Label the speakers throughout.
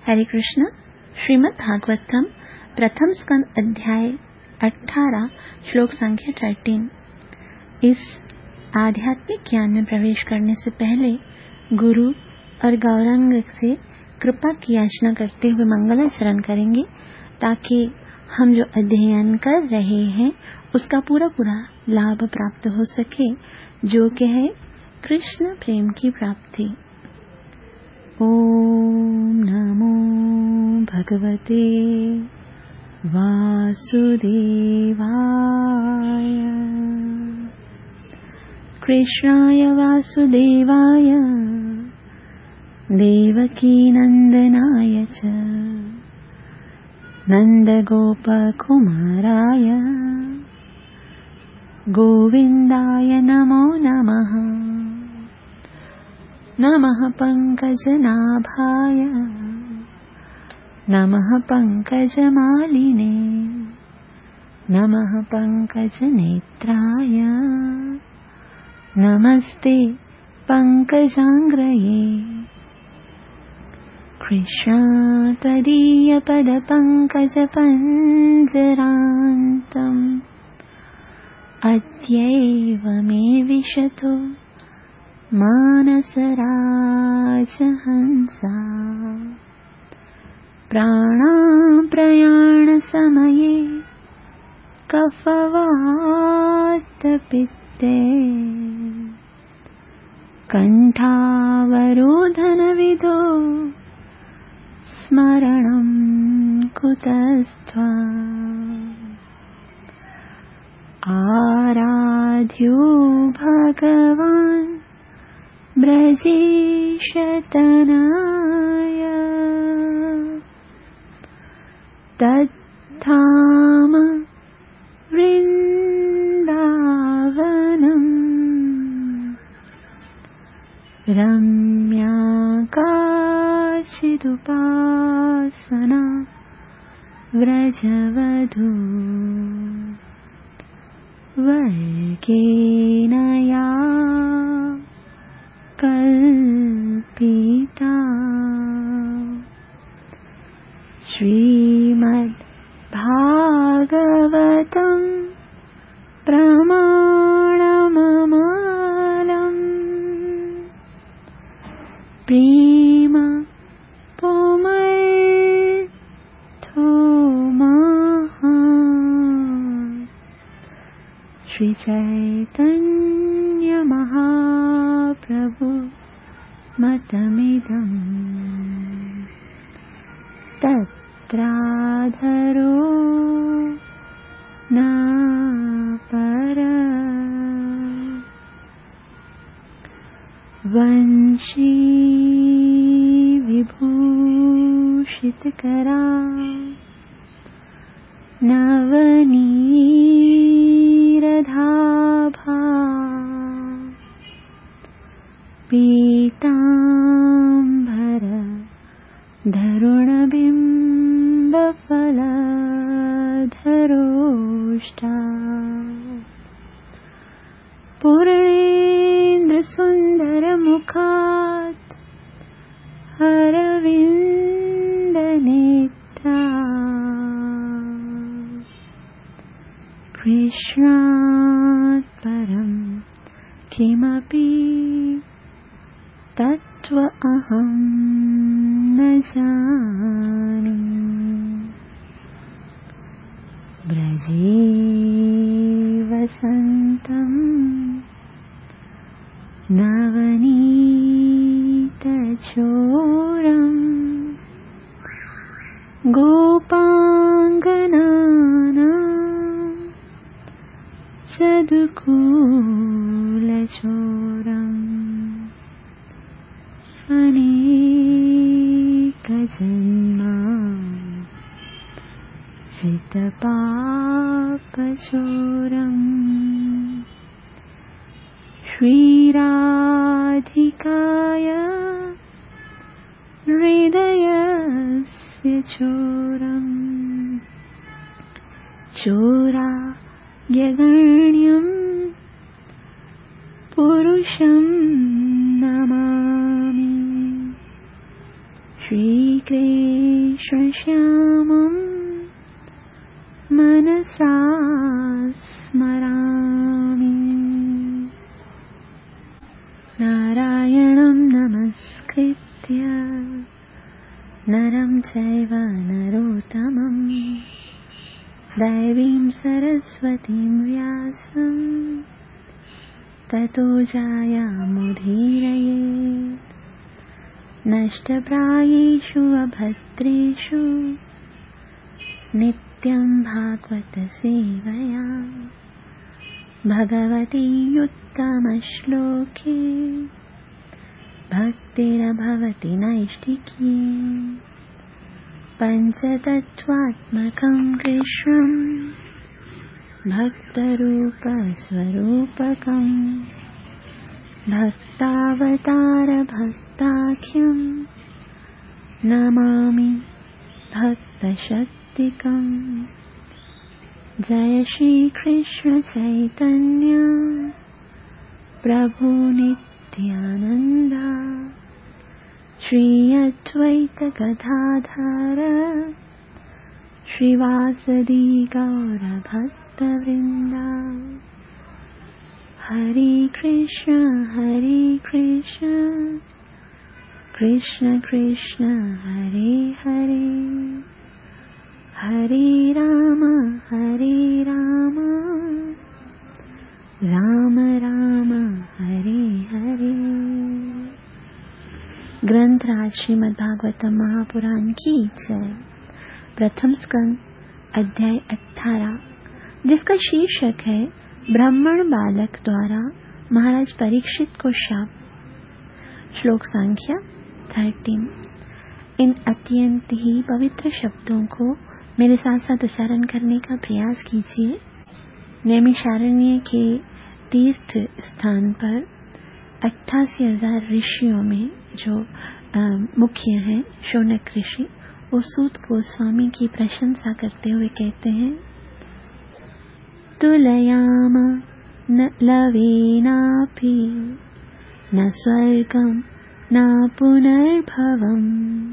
Speaker 1: हरे कृष्ण। श्रीमद् भागवतम प्रथम स्कंद अध्याय 18 श्लोक संख्या 13। इस आध्यात्मिक ज्ञान में प्रवेश करने से पहले गुरु और गौरांग से कृपा की याचना करते हुए मंगलाचरण करेंगे, ताकि हम जो अध्ययन कर रहे हैं उसका पूरा लाभ प्राप्त हो सके, जो कि है कृष्ण प्रेम की प्राप्ति। ओम नमो भगवते वासुदेवाय। कृष्णाय वासुदेवाय देवकी नंदनाय च नंदगोपकुमाराय गोविन्दाय नमो नमः। नमः पंकजनाभाय नमः पंकजमालिने नमः पंकजनेत्राय नमस्ते पंकजांग्रये। कृष्ण त्वदीय पद पंकज पंजरान्तम् अद्यैव मे विशतु मानसराजहंसा। प्राणाप्रयाण समये कफवातपित्ते कण्ठावरोधनविधो स्मरणं कुतस्त्वा। आराध्यो भगवान् ब्रजेशतनाय तद्धाम वृन्दावनम् रम्याकाशिदुपासना व्रजवधू वर्गेण या कल्पिता। श्रीमद् भागवतम् प्रमाणममालम् प्रेम पुमर्थो महा। श्री चैतन्य महाप्रभु मतमिदम् तत्राधरो न परः। वंशी विभूषितकरा नवनीरधाभा पीताम्बर धरुणबिम्बफलधरोष्टा। पूर्णेन्द्रसुन्दरमुखात् अरविन्दनेत्रा। कृष्णात् परं किमपि तत्त्व अहं न जाने। ब्रजे वसन्तं नवनीतचोरम् गोपाङ्गनानां चदुकूलचोरम् अनेकजन्मा चितपापचोरम्। श्रीराधिकाय हृदयस्य चोरम् चोरायगण्यं पुरुषं नमामि। कृष्णश्यामं मनसा स्मरामि। नारायणं नमस्कृत्य नरं चैव नरोत्तमं दैवीं सरस्वतीं व्यासं ततो जयमुदीरयेत्। नष्टप्रायेषु अभद्रेषु नित्यं भागवत सेवया भगवती उत्तमश्लोके भक्तिर्भवति नैष्ठिकी। पञ्चतत्त्वात्मकं कृष्णं भक्तरूपस्वरूपकं भक्तावतारभक्ताख्यं नमामि भक्तशक्तिकम्। जय श्री कृष्ण चैतन्य प्रभु नित्यानंद श्री अद्वैत गदाधर श्रीवासदि गौर भक्तवृंद। हरे कृष्ण कृष्ण कृष्ण हरे हरे, हरे राम राम राम हरे हरे। ग्रंथराज श्रीमद् भागवतम महापुराण की जय। प्रथम स्कंद अध्याय 18, जिसका शीर्षक है ब्राह्मण बालक द्वारा महाराज परीक्षित को शाप। श्लोक संख्या 13। इन अत्यंत ही पवित्र शब्दों को मेरे साथ साथ उच्चारण करने का प्रयास कीजिए। नैमिषारण्य के तीर्थ स्थान पर 88,000 ऋषियों में जो मुख्य हैं शौनक ऋषि, वो सूत गोस्वामी की प्रशंसा करते हुए कहते हैं, तुलयाम न लवेनापि न स्वर्गम न पुनर्भवम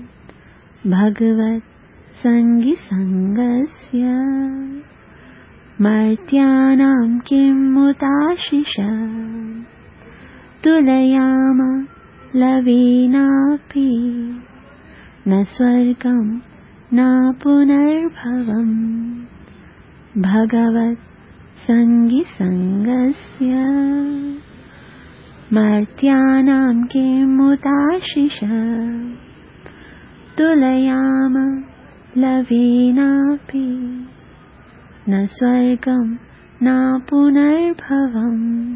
Speaker 1: भगवत संगी संगस्य मर्त्यानां किमुताशिष। तुलयाम लवेनापि न स्वर्गं न पुनर्भवं भगवत संगी संगस्य मर्त्यानां किमुताशिष। तुलयाम लवेनापि न स्वर्गं न पुनर्भवं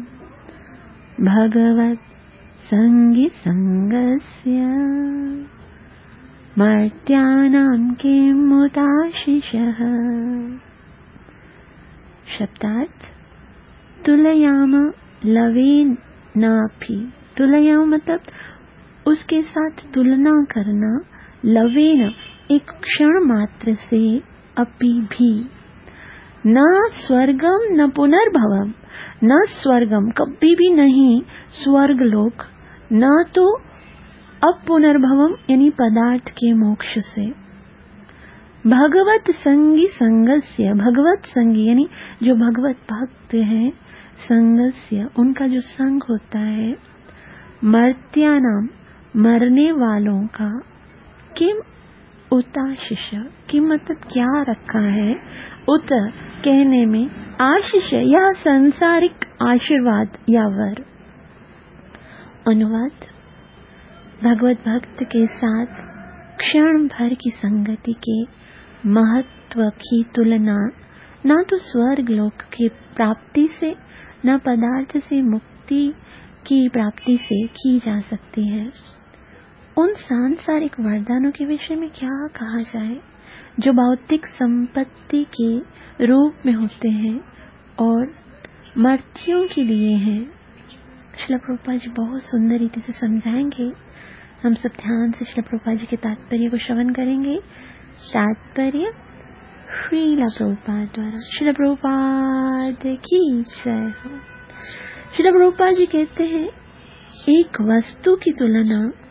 Speaker 1: भगवत संगी संगस्य मर्त्यानां किमुताशिषः। शब्दार्थ, तुलयाम लवेनापि, तुलयाम मतलब उसके साथ तुलना करना, लवेन एक क्षण मात्र से, अपि भी, न स्वर्गम न पुनर्भवम, न स्वर्गम कभी भी नहीं स्वर्गलोक, न तो अब पुनर्भवम यानी पदार्थ के मोक्ष से। भगवत संगी संगस्य, भगवत संगी यानी जो भगवत भक्त हैं, संगस्य उनका जो संग होता है, मर्त्यानाम मरने वालों का, किम उताशिष, किम मतलब क्या रखा है, उत कहने में, आशीष यह संसारिक आशीर्वाद या वर। अनुवाद, भगवत भक्त के साथ क्षण भर की संगति के महत्व की तुलना न तो स्वर्ग लोक की प्राप्ति से न पदार्थ से मुक्ति की प्राप्ति से की जा सकती है। उन सांसारिक वरदानों के विषय में क्या कहा जाए जो भौतिक संपत्ति के रूप में होते हैं और मर्त्यों के लिए हैं। श्रील प्रभुपाद जी बहुत सुंदर रीति से समझाएंगे। हम सब ध्यान से श्रील प्रभुपाद जी के तात्पर्य को श्रवण करेंगे। तात्पर्य श्रील प्रभुपाद द्वारा। श्रील प्रभुपाद की जय हो। श्रील प्रभुपाद जी कहते हैं, एक वस्तु की तुलना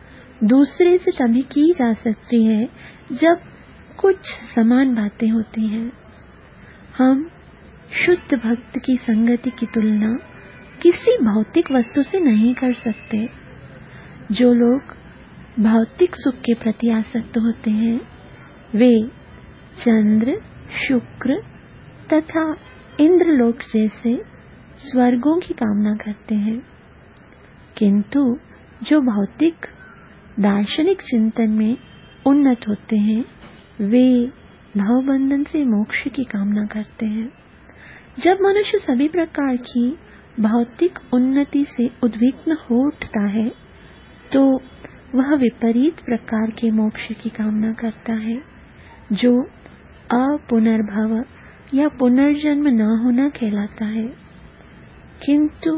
Speaker 1: दूसरे से तभी की जा सकती है जब कुछ समान बातें होती हैं। हम शुद्ध भक्त की संगति की तुलना किसी भौतिक वस्तु से नहीं कर सकते। जो लोग भौतिक सुख के प्रति आसक्त होते हैं वे चंद्र, शुक्र तथा इंद्रलोक जैसे स्वर्गों की कामना करते हैं, किंतु जो भौतिक दार्शनिक चिंतन में उन्नत होते हैं वे भवबंधन से मोक्ष की कामना करते हैं। जब मनुष्य सभी प्रकार की भौतिक उन्नति से उद्विग्न हो उठता है तो वह विपरीत प्रकार के मोक्ष की कामना करता है, जो अपुनर्भव या पुनर्जन्म न होना कहलाता है। किंतु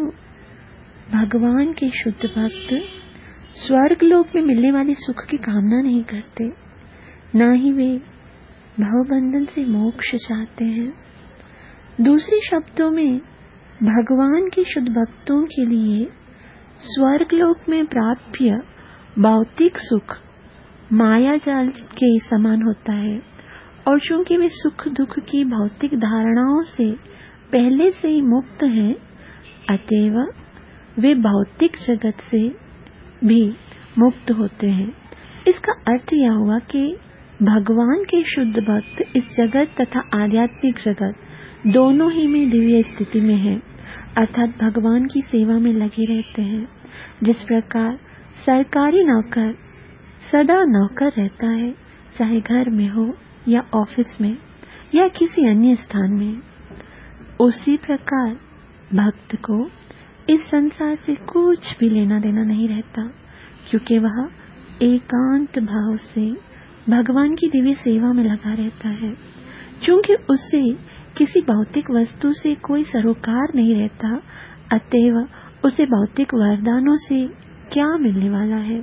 Speaker 1: भगवान के शुद्ध भक्त स्वर्गलोक में मिलने वाले सुख की कामना नहीं करते, न ही वे भवबंधन से मोक्ष चाहते हैं। दूसरे शब्दों में भगवान के शुद्ध भक्तों के लिए स्वर्गलोक में प्राप्य भौतिक सुख माया जाल के समान होता है, और चूंकि वे सुख दुख की भौतिक धारणाओं से पहले से ही मुक्त हैं, अतएव वे भौतिक जगत से भी मुक्त होते हैं। इसका अर्थ यह हुआ कि भगवान के शुद्ध भक्त इस जगत तथा आध्यात्मिक जगत दोनों ही में दिव्य स्थिति में हैं, अर्थात भगवान की सेवा में लगे रहते हैं। जिस प्रकार सरकारी नौकर सदा नौकर रहता है, चाहे घर में हो या ऑफिस में या किसी अन्य स्थान में, उसी प्रकार भक्त को इस संसार से कुछ भी लेना देना नहीं रहता, क्योंकि वह एकांत भाव से भगवान की दिव्य सेवा में लगा रहता है। क्योंकि उसे किसी भौतिक वस्तु से कोई सरोकार नहीं रहता, अतएव उसे भौतिक वरदानों से क्या मिलने वाला है,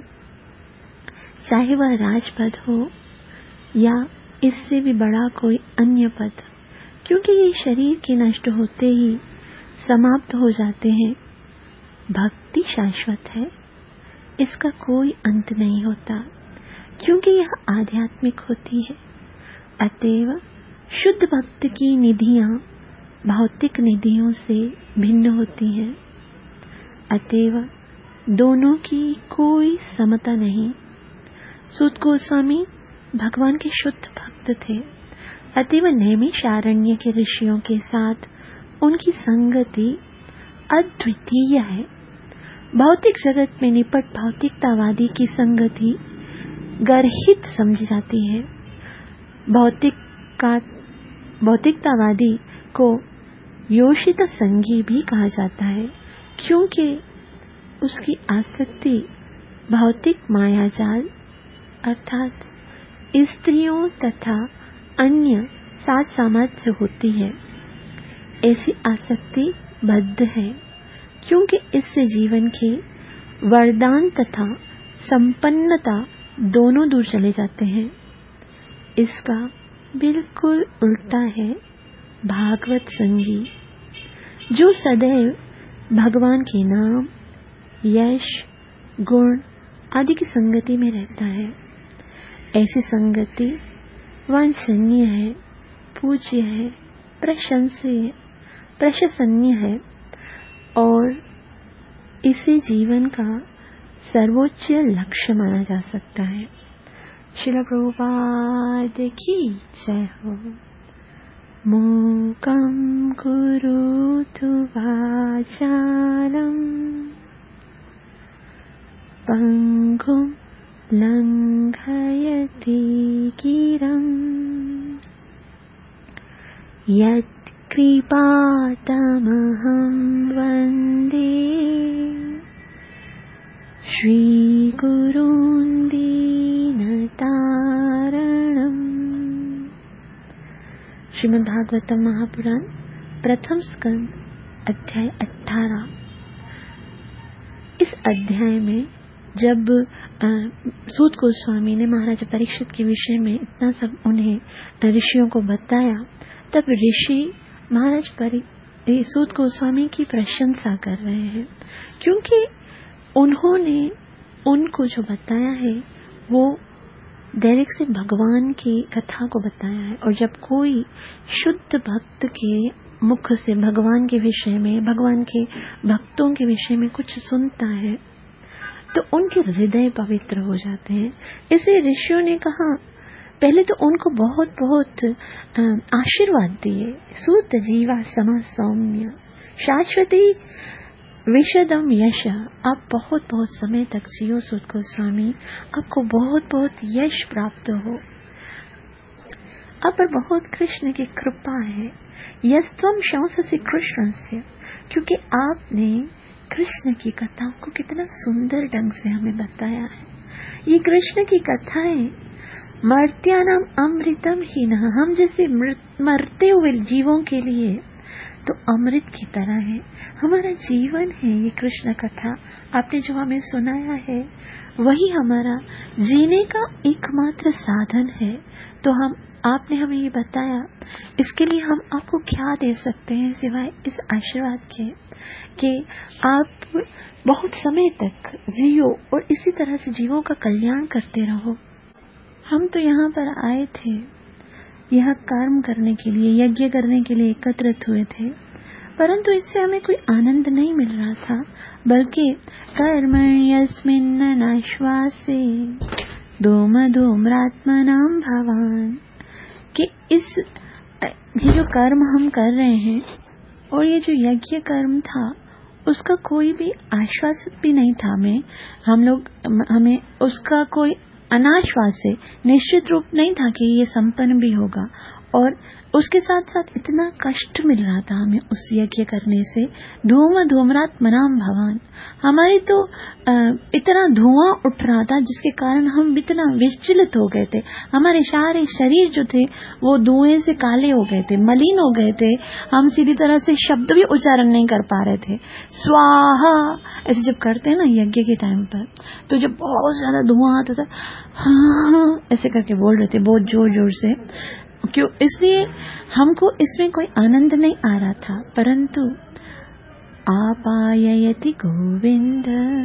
Speaker 1: चाहे वह राजपद हो या इससे भी बड़ा कोई अन्य पद, क्योंकि ये शरीर के नष्ट होते ही समाप्त हो जाते हैं। भक्ति शाश्वत है, इसका कोई अंत नहीं होता, क्योंकि यह आध्यात्मिक होती है। अतएव शुद्ध भक्त की निधियां भौतिक निधियों से भिन्न होती हैं, अतएव दोनों की कोई समता नहीं। सूत गोस्वामी भगवान के शुद्ध भक्त थे, अतएव नैमिषारण्य के ऋषियों के साथ उनकी संगति अद्वितीय है। भौतिक जगत में निपट भौतिकतावादी की संगति गर्हित समझी जाती है। भौतिकतावादी को योषित संगी भी कहा जाता है, क्योंकि उसकी आसक्ति भौतिक मायाजाल अर्थात स्त्रियों तथा अन्य साज सामग्री से होती है। ऐसी आसक्ति बद्ध है, क्योंकि इससे जीवन के वरदान तथा संपन्नता दोनों दूर चले जाते हैं। इसका बिल्कुल उल्टा है भागवत संगी, जो सदैव भगवान के नाम, यश, गुण आदि की संगति में रहता है। ऐसी संगति वांछनीय है, पूज्य है, प्रशंसनीय है और इसे जीवन का सर्वोच्च लक्ष्य माना जा सकता है। श्रील प्रभुपाद की जय हो। मूकं करोतु वाचालं पंगुं लंघयति गिरं यत्कृपातमहं वन्दे श्रीगुरुं दीनतारणम्। श्रीमद् भागवतम महापुराण प्रथम स्कंद अध्याय 18। इस अध्याय में जब सूत गोस्वामी ने महाराज परीक्षित के विषय में इतना सब उन्हें ऋषियों को बताया, तब ऋषि महाराज सूत गोस्वामी की प्रशंसा कर रहे हैं, क्योंकि उन्होंने उनको जो बताया है वो डायरेक्ट से भगवान की कथा को बताया है। और जब कोई शुद्ध भक्त के मुख से भगवान के विषय में, भगवान के भक्तों के विषय में कुछ सुनता है तो उनके हृदय पवित्र हो जाते हैं। इसलिए ऋषियों ने कहा, पहले तो उनको बहुत बहुत आशीर्वाद दिए। सूत जीवा समा सौम्य शाश्वती विशदम यश, आप बहुत बहुत समय तक जियो सूत गोस्वामी, आपको बहुत बहुत यश प्राप्त हो। आप पर बहुत कृष्ण की कृपा है। यस्तम शंससि कृष्ण से, क्योंकि आपने कृष्ण की कथाओं को कितना सुंदर ढंग से हमें बताया है। ये कृष्ण की कथाएं मर्त्यानाम अमृतम ही न, हम जैसे मरते हुए जीवों के लिए तो अमृत की तरह है, हमारा जीवन है। ये कृष्ण कथा आपने जो हमें सुनाया है वही हमारा जीने का एकमात्र साधन है। तो आपने हमें ये बताया, इसके लिए हम आपको क्या दे सकते हैं सिवाय इस आशीर्वाद के कि आप बहुत समय तक जियो और इसी तरह से जीवों का कल्याण करते रहो। हम तो यहाँ पर आए थे, यह कर्म करने के लिए, यज्ञ करने के लिए एकत्रित हुए थे, परंतु इससे हमें कोई आनंद नहीं मिल रहा था, बल्कि कर्मण्यस्मिन् नाश्वासे धूम धूम्रात्मनां भवान, कि ये जो कर्म हम कर रहे हैं और ये जो यज्ञ कर्म था उसका कोई भी आश्वास भी नहीं था। हमें उसका कोई अनाश्वास से निश्चित रूप नहीं था कि ये संपन्न भी होगा, और उसके साथ साथ इतना कष्ट मिल रहा था हमें उस यज्ञ करने से। धूम धूम्रात्मनां भवान, हमारी तो इतना धुआं उठ रहा था जिसके कारण हम इतना विचलित हो गए थे। हमारे सारे शरीर जो थे वो धुएं से काले हो गए थे, मलिन हो गए थे। हम सीधी तरह से शब्द भी उच्चारण नहीं कर पा रहे थे। स्वाहा ऐसे जब करते हैं ना यज्ञ के टाइम पर, तो जब बहुत ज्यादा धुआं आता था, हाँ ऐसे करके बोल रहे थे बहुत जोर जोर से। क्यों? इसलिए हमको इसमें कोई आनंद नहीं आ रहा था। परंतु आपाययति गोविंद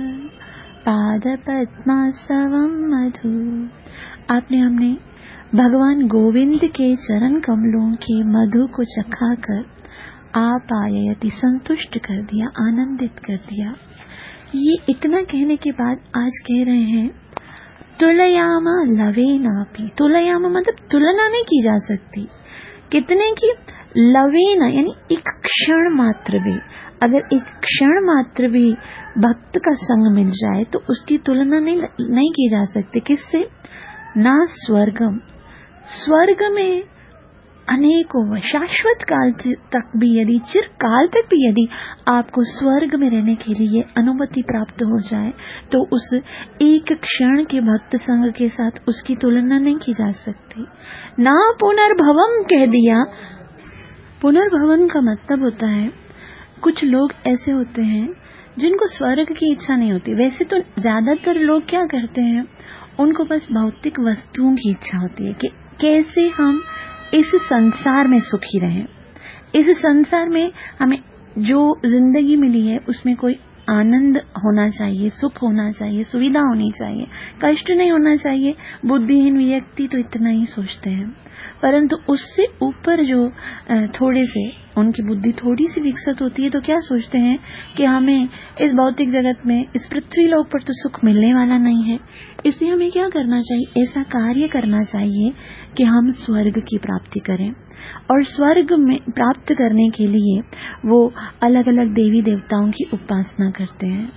Speaker 1: पाद पद्मासवम मधु, हमने भगवान गोविंद के चरण कमलों की मधु को चखाकर आपाययति संतुष्ट कर दिया, आनंदित कर दिया। ये इतना कहने के बाद आज कह रहे हैं तुलयामा लवेनापि, तुलयामा मतलब तुलना नहीं की जा सकती। कितने की? लवेना यानी एक क्षण मात्र भी, अगर एक क्षण मात्र भी भक्त का संग मिल जाए तो उसकी तुलना नहीं की जा सकती। किससे? ना स्वर्गम, स्वर्ग में अनेकों शाश्वत काल तक भी, यदि चिरकाल तक भी यदि आपको स्वर्ग में रहने के लिए अनुमति प्राप्त हो जाए तो उस एक क्षण के भक्त संग के साथ उसकी तुलना नहीं की जा सकती। ना पुनर्भवम कह दिया। पुनर्भवन का मतलब होता है, कुछ लोग ऐसे होते हैं जिनको स्वर्ग की इच्छा नहीं होती। वैसे तो ज्यादातर लोग क्या करते हैं, उनको बस भौतिक वस्तुओं की इच्छा होती है कि कैसे हम इस संसार में सुखी रहें। इस संसार में हमें जो जिंदगी मिली है उसमें कोई आनंद होना चाहिए, सुख होना चाहिए, सुविधा होनी चाहिए, कष्ट नहीं होना चाहिए। बुद्धिहीन व्यक्ति तो इतना ही सोचते हैं, परंतु उससे ऊपर जो थोड़े से उनकी बुद्धि थोड़ी सी विकसित होती है तो क्या सोचते हैं कि हमें इस भौतिक जगत में, इस पृथ्वी लोक पर तो सुख मिलने वाला नहीं है। इसलिए हमें क्या करना चाहिए? ऐसा कार्य करना चाहिए कि हम स्वर्ग की प्राप्ति करें। और स्वर्ग में प्राप्त करने के लिए वो अलग अलग देवी देवताओं की उपासना करते हैं।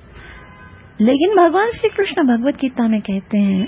Speaker 1: लेकिन भगवान श्री कृष्ण भगवत गीता में कहते हैं,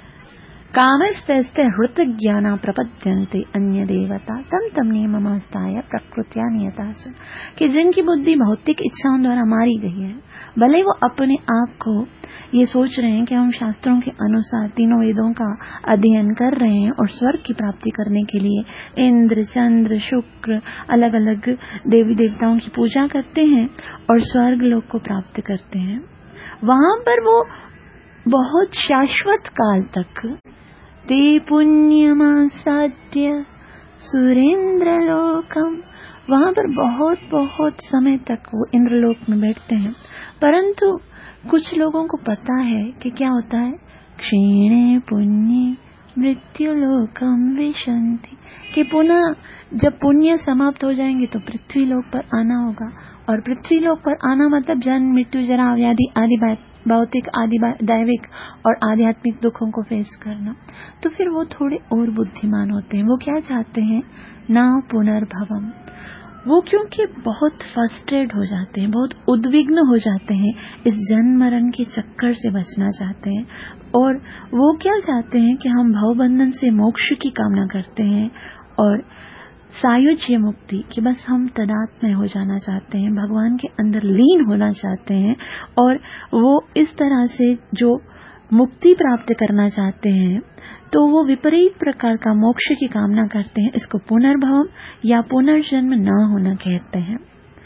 Speaker 1: कामस्तैस्ते हृत ज्ञाना प्रपद्यन्ते अन्य देवता तम तम नियममास्ताय प्रकृत्या नियतास, कि जिनकी बुद्धि भौतिक इच्छाओं द्वारा मारी गई है, भले वो अपने आप को ये सोच रहे हैं कि हम शास्त्रों के अनुसार तीनों वेदों का अध्ययन कर रहे हैं और स्वर्ग की प्राप्ति करने के लिए इंद्र, चंद्र, शुक्र, अलग अलग देवी देवताओं की पूजा करते हैं और स्वर्ग लोक को प्राप्त करते हैं। वहां पर वो बहुत शाश्वत काल तक ते पुण्यमासाद्य सुरेंद्र लोकम, वहां पर बहुत बहुत समय तक वो इंद्रलोक में बैठते हैं। परंतु कुछ लोगों को पता है कि क्या होता है, क्षीणे पुण्य मृत्यु लोकम विशंति, कि पुनः जब पुण्य समाप्त हो जाएंगे तो पृथ्वी लोक पर आना होगा, और पृथ्वी लोक पर आना मतलब जन्म मृत्यु जरा व्याधि आदि भौतिक आदि दैविक और आध्यात्मिक दुखों को फेस करना। तो फिर वो थोड़े और बुद्धिमान होते हैं। वो क्या चाहते हैं, ना पुनर्भवम। वो क्योंकि बहुत फ्रस्ट्रेट हो जाते हैं, बहुत उद्विग्न हो जाते हैं, इस जन्म मरण के चक्कर से बचना चाहते हैं। और वो क्या चाहते हैं कि हम भवबंधन से मोक्ष की कामना करते हैं और सायुज्य मुक्ति, कि बस हम तदात्मय हो जाना चाहते हैं, भगवान के अंदर लीन होना चाहते हैं। और वो इस तरह से जो मुक्ति प्राप्त करना चाहते हैं तो वो विपरीत प्रकार का मोक्ष की कामना करते हैं। इसको पुनर्भव या पुनर्जन्म ना होना कहते हैं।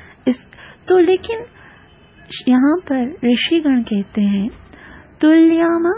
Speaker 1: तो लेकिन यहाँ पर ऋषिगण कहते हैं तुल्यामा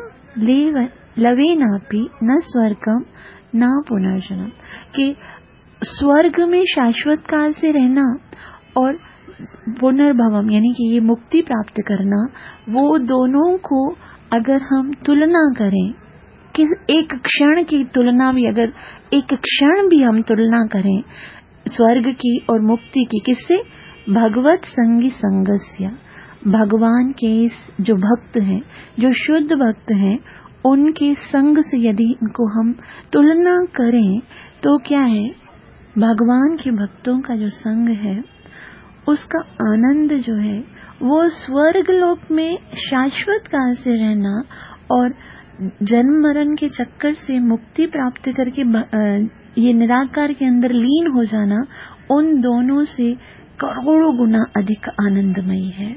Speaker 1: लवेनापि न स्वर्गम न पुनर्जन्म, कि स्वर्ग में शाश्वत काल से रहना और पुनर्भवम यानी कि ये मुक्ति प्राप्त करना, वो दोनों को अगर हम तुलना करें, कि एक क्षण की तुलना भी, अगर एक क्षण भी हम तुलना करें स्वर्ग की और मुक्ति की, किससे, भगवत संगी संगस्य, भगवान के जो भक्त हैं, जो शुद्ध भक्त हैं, उनके संग से यदि इनको हम तुलना करें तो क्या है, भगवान के भक्तों का जो संग है उसका आनंद जो है वो स्वर्ग लोक में शाश्वत काल से रहना और जन्म मरण के चक्कर से मुक्ति प्राप्त करके ये निराकार के अंदर लीन हो जाना, उन दोनों से करोड़ों गुना अधिक आनंदमयी है।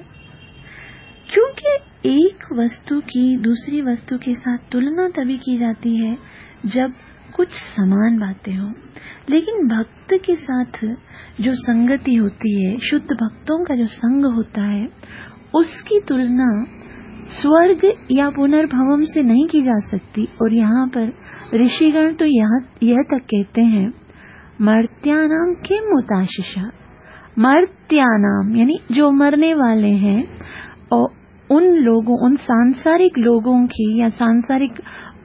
Speaker 1: क्योंकि एक वस्तु की दूसरी वस्तु के साथ तुलना तभी की जाती है जब कुछ समान बातें हों, लेकिन भक्त के साथ जो संगति होती है, शुद्ध भक्तों का जो संग होता है, उसकी तुलना स्वर्ग या पुनर्भवम से नहीं की जा सकती। और यहाँ पर ऋषिगण तो यह तक कहते हैं मर्त्यानाम किम मुताशिषा, मर्त्यानाम यानी जो मरने वाले हैं, और उन लोगों, उन सांसारिक लोगों की या सांसारिक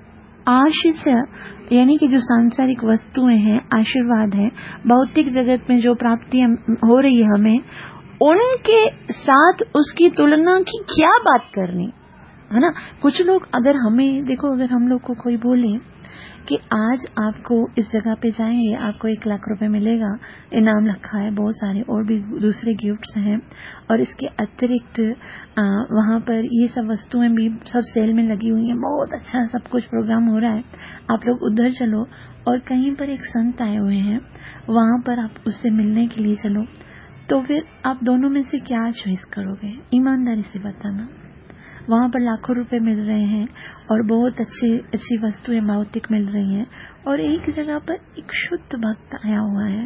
Speaker 1: आशीष यानी कि जो सांसारिक वस्तुएं हैं, आशीर्वाद है, भौतिक जगत में जो प्राप्तियां हो रही है हमें, उनके साथ उसकी तुलना की क्या बात करनी, है ना। कुछ लोग अगर हमें देखो, अगर हम लोग को कोई बोले कि आज आपको इस जगह पे जाएंगे, आपको 1 लाख रुपए मिलेगा, इनाम रखा है, बहुत सारे और भी दूसरे गिफ्ट्स हैं, और इसके अतिरिक्त वहाँ पर ये सब वस्तुएं भी सब सेल में लगी हुई हैं, बहुत अच्छा सब कुछ प्रोग्राम हो रहा है, आप लोग उधर चलो, और कहीं पर एक संत आए हुए हैं, वहाँ पर आप उससे मिलने के लिए चलो, तो फिर आप दोनों में से क्या चॉइस करोगे? ईमानदारी से बताना। वहाँ पर लाखों रुपए मिल रहे हैं और बहुत अच्छी वस्तुएं भौतिक मिल रही हैं, और एक जगह पर एक शुद्ध भक्त आया हुआ है,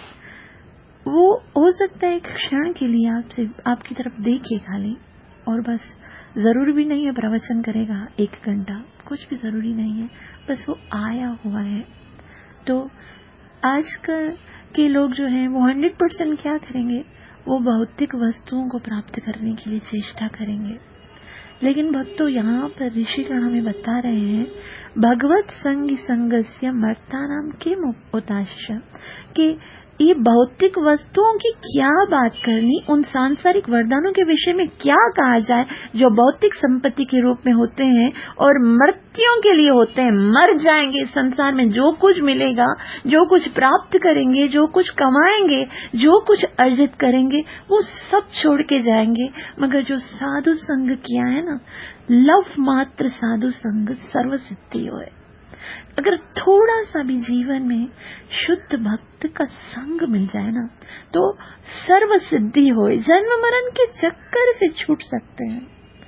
Speaker 1: वो हो सकता है एक क्षण के लिए आपकी तरफ देखे खाली, और बस, जरूर भी नहीं है प्रवचन करेगा 1 घंटा, कुछ भी जरूरी नहीं है, बस वो आया हुआ है। तो आजकल के लोग जो हैं वो 100% क्या करेंगे, वो भौतिक वस्तुओं को प्राप्त करने के लिए चेष्टा करेंगे। लेकिन भक्तों, यहाँ पर ऋषिगण हमें बता रहे हैं भगवत संगी संगस्य मर्तानाम किम उताशिषा, कि ये भौतिक वस्तुओं की क्या बात करनी, उन सांसारिक वरदानों के विषय में क्या कहा जाए जो भौतिक संपत्ति के रूप में होते हैं और मृत्युओं के लिए होते हैं। मर जाएंगे, संसार में जो कुछ मिलेगा, जो कुछ प्राप्त करेंगे, जो कुछ कमाएंगे, जो कुछ अर्जित करेंगे, वो सब छोड़ के जाएंगे, मगर जो साधु संग किया है ना, लव मात्र साधु संग सर्व सिद्धि होए। अगर थोड़ा सा भी जीवन में शुद्ध भक्त का संग मिल जाए ना, तो सर्व सिद्धि होए, जन्म मरण के चक्कर से छूट सकते हैं।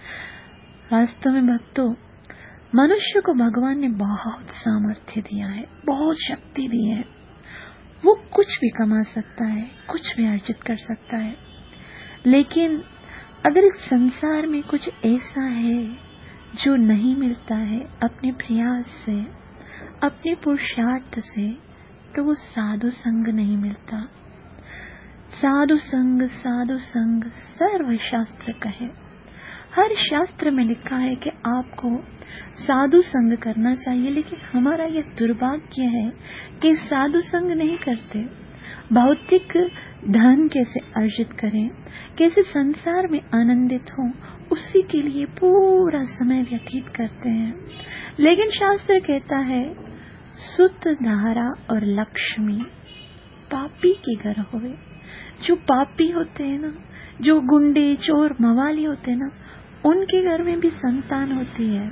Speaker 1: वास्तव में भक्तों, मनुष्य को भगवान ने बहुत सामर्थ्य दिया है, बहुत शक्ति दी है, वो कुछ भी कमा सकता है, कुछ भी अर्जित कर सकता है। लेकिन अगर इस संसार में कुछ ऐसा है जो नहीं मिलता है अपने प्रयास से, अपने पुरुषार्थ से, तो वो साधु संग नहीं मिलता। साधु संग सर्व शास्त्र कहे, हर शास्त्र में लिखा है कि आपको साधु संग करना चाहिए, लेकिन हमारा यह दुर्भाग्य है कि साधु संग नहीं करते। भौतिक धन कैसे अर्जित करें, कैसे संसार में आनंदित हों, उसी के लिए पूरा समय व्यतीत करते हैं। लेकिन शास्त्र कहता है सुत धारा और लक्ष्मी पापी के घर होवे। जो पापी होते हैं ना, जो गुंडे चोर मवाली होते हैं ना, उनके घर में भी संतान होती है।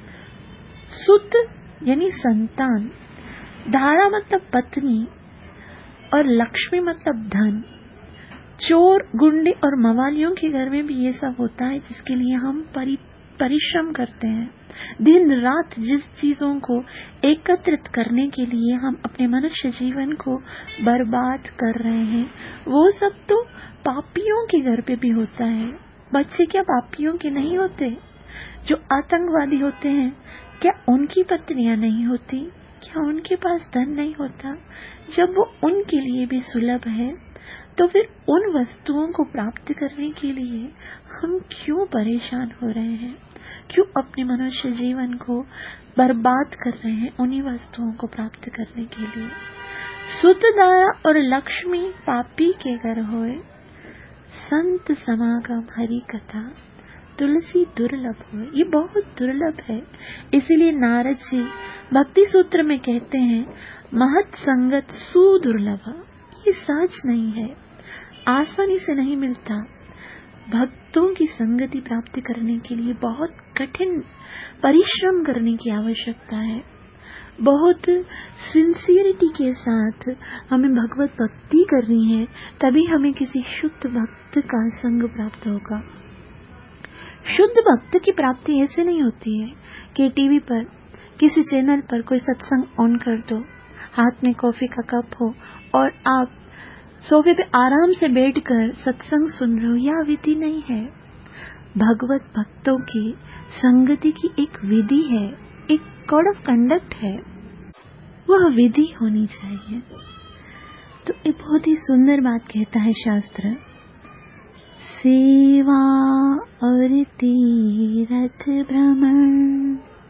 Speaker 1: सुत यानी संतान, धारा मतलब पत्नी, और लक्ष्मी मतलब धन। चोर गुंडे और मवालियों के घर में भी ये सब होता है, जिसके लिए हम परिश्रम करते हैं। दिन रात जिस चीजों को एकत्रित करने के लिए हम अपने मनुष्य जीवन को बर्बाद कर रहे हैं, वो सब तो पापियों के घर पे भी होता है। बच्चे क्या पापियों के नहीं होते? जो आतंकवादी होते हैं, क्या उनकी पत्नियां नहीं होती? क्या उनके पास धन नहीं होता? जब वो उनके लिए भी सुलभ है, तो फिर उन वस्तुओं को प्राप्त करने के लिए हम क्यों परेशान हो रहे हैं? क्यों अपने मनुष्य जीवन को बर्बाद कर रहे हैं उन्हीं वस्तुओं को प्राप्त करने के लिए? सुत धारा और लक्ष्मी पापी के घर होए, संत समागम हरि कथा तुलसी दुर्लभ हो। ये बहुत दुर्लभ है। इसीलिए नारद जी भक्ति सूत्र में कहते हैं महत संगत सुदुर्लभ। ये सहज नहीं है, आसानी से नहीं मिलता। भक्तों की संगति प्राप्त करने के लिए बहुत कठिन परिश्रम करने की आवश्यकता है। बहुत सिंसियरिटी के साथ हमें भगवत भक्ति करनी है, तभी हमें किसी शुद्ध भक्त का संग प्राप्त होगा। शुद्ध भक्त की प्राप्ति ऐसे नहीं होती है कि टीवी पर किसी चैनल पर कोई सत्संग ऑन कर दो, हाथ में कॉफी का कप हो और आप सोफे पे आराम से बैठकर सत्संग सुन रहे हो। यह विधि नहीं है। भगवत भक्तों की संगति की एक विधि है, एक कोड ऑफ कंडक्ट है, वह विधि होनी चाहिए। तो एक बहुत ही सुंदर बात कहता है शास्त्र, सेवा और तीर्थ भ्रमण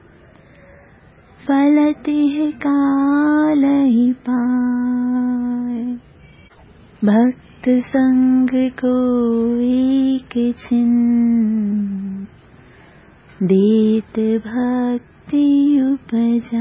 Speaker 1: फलते है काल ही पाए। भक्त संग को एक छिन देत भक्ति उपजा।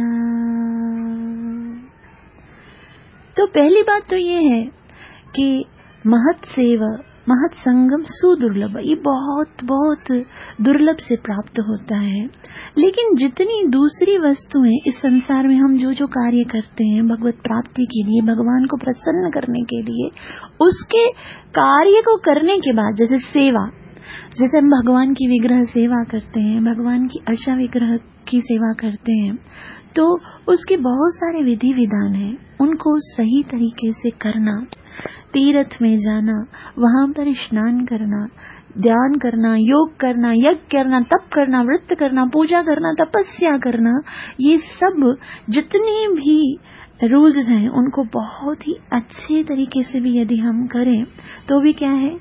Speaker 1: तो पहली बात तो ये है कि महत सेवा महत संगम सुदुर्लभ, ये बहुत बहुत दुर्लभ से प्राप्त होता है। लेकिन जितनी दूसरी वस्तुएं इस संसार में हम जो जो कार्य करते हैं भगवत प्राप्ति के लिए, भगवान को प्रसन्न करने के लिए, उसके कार्य को करने के बाद, जैसे सेवा, जैसे हम भगवान की विग्रह सेवा करते हैं, भगवान की अर्चा विग्रह की सेवा करते हैं, तो उसके बहुत सारे विधि विधान हैं। उनको सही तरीके से करना, तीर्थ में जाना, वहां पर स्नान करना, ध्यान करना, योग करना, यज्ञ करना, तप करना, व्रत करना, पूजा करना, तपस्या करना, ये सब जितने भी रूल्स हैं उनको बहुत ही अच्छे तरीके से भी यदि हम करें तो भी क्या है,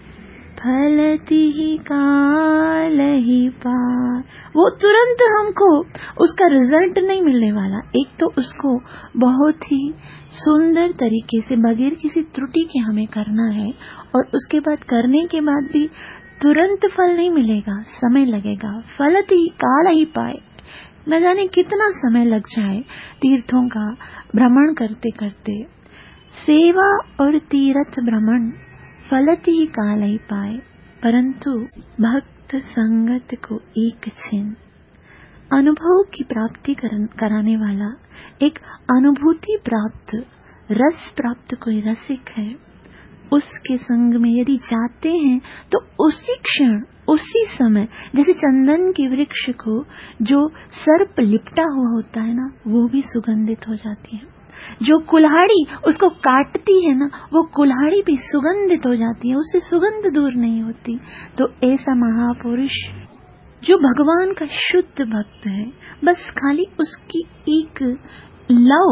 Speaker 1: फलती ही काल ही पार, वो तुरंत हमको उसका रिजल्ट नहीं मिलने वाला। एक तो उसको बहुत ही सुंदर तरीके से बगैर किसी त्रुटि के हमें करना है, और उसके बाद करने के बाद भी तुरंत फल नहीं मिलेगा, समय लगेगा। फलती ही काल ही पाए, न जाने कितना समय लग जाए तीर्थों का भ्रमण करते करते। सेवा और तीर्थ भ्रमण फलती ही काल ही पाए, परंतु भक्त संगत को एक छिन, अनुभव की प्राप्ति कराने वाला, एक अनुभूति प्राप्त, रस प्राप्त कोई रसिक है, उसके संग में यदि जाते हैं तो उसी क्षण, उसी समय, जैसे चंदन के वृक्ष को जो सर्प लिपटा हुआ होता है ना, वो भी सुगंधित हो जाती है। जो कुल्हाड़ी उसको काटती है ना, वो कुल्हाड़ी भी सुगंधित हो जाती है, उससे सुगंध दूर नहीं होती। तो ऐसा महापुरुष जो भगवान का शुद्ध भक्त है, बस खाली उसकी एक लव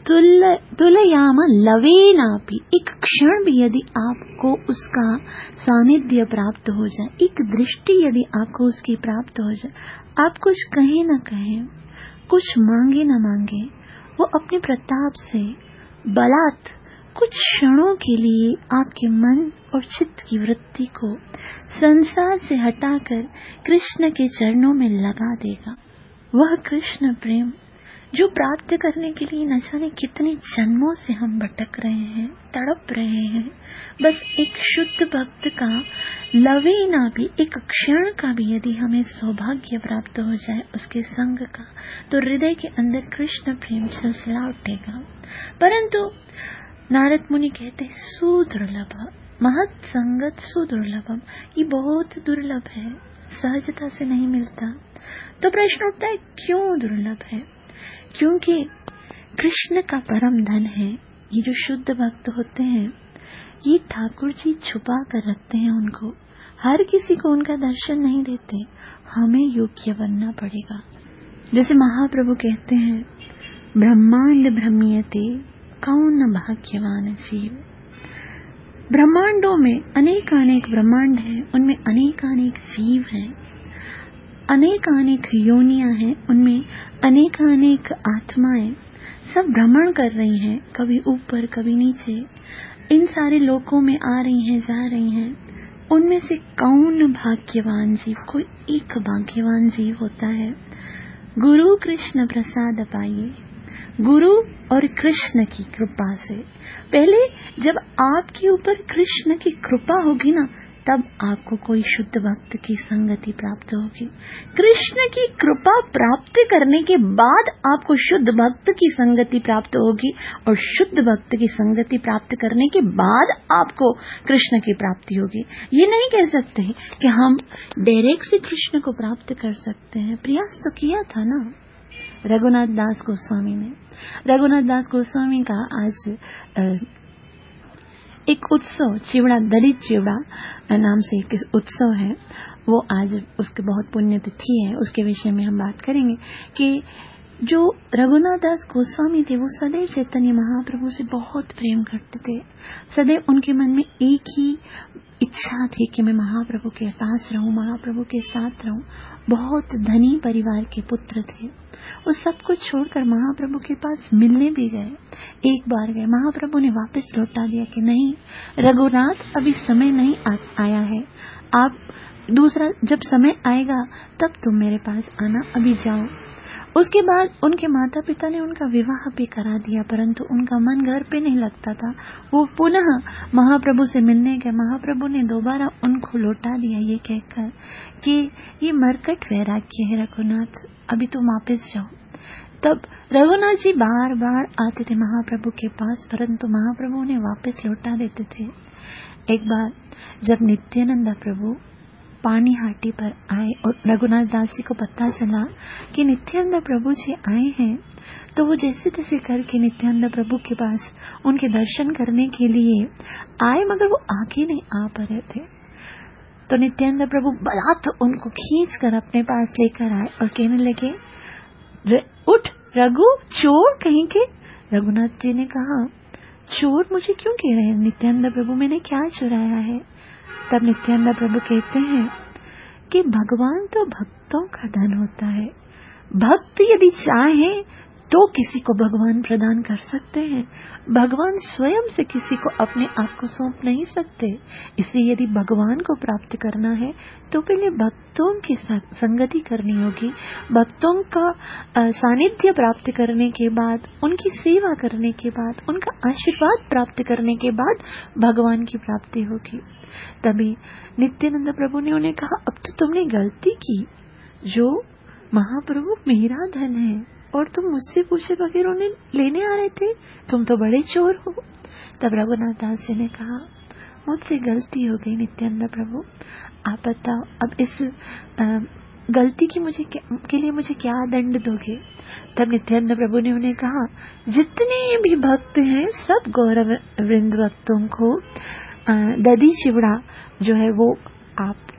Speaker 1: तुलयाम लवेनापि, एक क्षण भी यदि आपको उसका सानिध्य प्राप्त हो जाए, एक दृष्टि यदि आपको उसकी प्राप्त हो जाए, आप कुछ कहे न कहे, कुछ मांगे न मांगे, वो अपने प्रताप से बलात् कुछ क्षणों के लिए आपके मन और चित्त की वृत्ति को संसार से हटाकर कृष्ण के चरणों में लगा देगा। वह कृष्ण प्रेम जो प्राप्त करने के लिए न जाने कितने जन्मों से हम भटक रहे हैं, तड़प रहे हैं, बस एक शुद्ध भक्त का लवेना भी, एक क्षण का भी यदि हमें सौभाग्य प्राप्त हो जाए उसके संग का, तो हृदय के अंदर कृष्ण प्रेम सिलसिला उठेगा। परंतु नारद मुनि कहते सुदुर्लभ, महत संगत सुदुर्लभम, ये बहुत दुर्लभ है, सहजता से नहीं मिलता। तो प्रश्न उठता है क्यों दुर्लभ है? क्योंकि कृष्ण का परम धन है। ये जो शुद्ध भक्त होते हैं, ये ठाकुर जी छुपा कर रखते हैं उनको, हर किसी को उनका दर्शन नहीं देते, हमें योग्य बनना पड़ेगा। जैसे महाप्रभु कहते हैं, ब्रह्मांड भ्रम्यते कौन भाग्यवान जीव। ब्रह्मांडों में अनेक ब्रह्मांड हैं, उनमें अनेक जीव हैं, अनेक योनियां हैं, उनमें अनेक आत्माएं सब भ्रमण कर रही हैं, कभी ऊपर कभी नीचे, इन सारे लोकों में आ रही हैं, जा रही हैं। उनमें से कौन भाग्यवान जीव, कोई एक भाग्यवान जीव होता है। गुरु कृष्ण प्रसाद पाइए, गुरु और कृष्ण की कृपा से। पहले जब आपके ऊपर कृष्ण की कृपा होगी ना, तब आपको कोई शुद्ध भक्त की संगति प्राप्त होगी। कृष्ण की कृपा प्राप्त करने के बाद आपको शुद्ध भक्त की संगति प्राप्त होगी, और शुद्ध भक्त की संगति प्राप्त करने के बाद आपको कृष्ण की प्राप्ति होगी। ये नहीं कह सकते कि हम डायरेक्ट से कृष्ण को प्राप्त कर सकते हैं। प्रयास तो किया था ना रघुनाथ दास गोस्वामी ने। रघुनाथ दास गोस्वामी का आज एक उत्सव, चिवड़ा, दलित चिवड़ा नाम से एक उत्सव है, वो आज उसके बहुत पुण्य तिथि है, उसके विषय में हम बात करेंगे कि जो रघुनाथ दास गोस्वामी थे वो सदैव चैतन्य महाप्रभु से बहुत प्रेम करते थे। सदैव उनके मन में एक ही इच्छा थी कि मैं महाप्रभु के पास रहूं, महाप्रभु के साथ रहूं। बहुत धनी परिवार के पुत्र थे। वो सब कुछ छोड़कर महाप्रभु के पास मिलने भी गए। एक बार गए, महाप्रभु ने वापस लौटा दिया कि नहीं रघुनाथ, अभी समय नहीं आया है, आप दूसरा जब समय आएगा तब तुम मेरे पास आना, अभी जाओ। उसके बाद उनके माता पिता ने उनका विवाह भी करा दिया, परंतु उनका मन घर पे नहीं लगता था। वो पुनः महाप्रभु से मिलने गए। महाप्रभु ने दोबारा उनको लौटा दिया ये कहकर कि ये मरकट वैराग्य है रघुनाथ, अभी तुम वापस जाओ। तब रघुनाथ जी बार बार आते थे महाप्रभु के पास, परंतु महाप्रभु उन्हें वापस लौटा देते थे। एक बार जब नित्यानंद प्रभु पानीहाटी पर आए और रघुनाथ दास जी को पता चला कि नित्यानंद प्रभु जी आए हैं, तो वो जैसे तैसे करके नित्यानंद प्रभु के पास उनके दर्शन करने के लिए आए, मगर वो आगे नहीं आ पा रहे थे। तो नित्यानंद प्रभु बलात् उनको खींच कर अपने पास लेकर आए और कहने लगे, उठ रघु, चोर कहीं के। रघुनाथ जी ने कहा, चोर मुझे क्यों कह रहे हैं नित्यानंद प्रभु, मैंने क्या चुराया है? तब नित्यानंद प्रभु कहते हैं कि भगवान तो भक्तों का धन होता है। भक्त यदि चाहे तो किसी को भगवान प्रदान कर सकते हैं। भगवान स्वयं से किसी को अपने आप को सौंप नहीं सकते। इसलिए यदि भगवान को प्राप्त करना है तो पहले भक्तों की संगति करनी होगी। भक्तों का सानिध्य प्राप्त करने के बाद, उनकी सेवा करने के बाद, उनका आशीर्वाद प्राप्त करने के बाद भगवान की प्राप्ति होगी। तभी नित्यानंद प्रभु ने उन्हें कहा, अब तो तुमने गलती की, जो महाप्रभु मेरा धन है और तुम मुझसे पूछे बगैर उन्हें लेने आ रहे थे, तुम तो बड़े चोर हो। तब रघुनाथ दास जी ने कहा, मुझसे गलती हो गई नित्यानंद प्रभु, आप बताओ अब इस गलती की के लिए मुझे क्या दंड दोगे? तब नित्यानंद प्रभु ने उन्हें कहा, जितने भी भक्त हैं सब गौरव वृंद भक्तों को दधी चिवड़ा जो है वो आप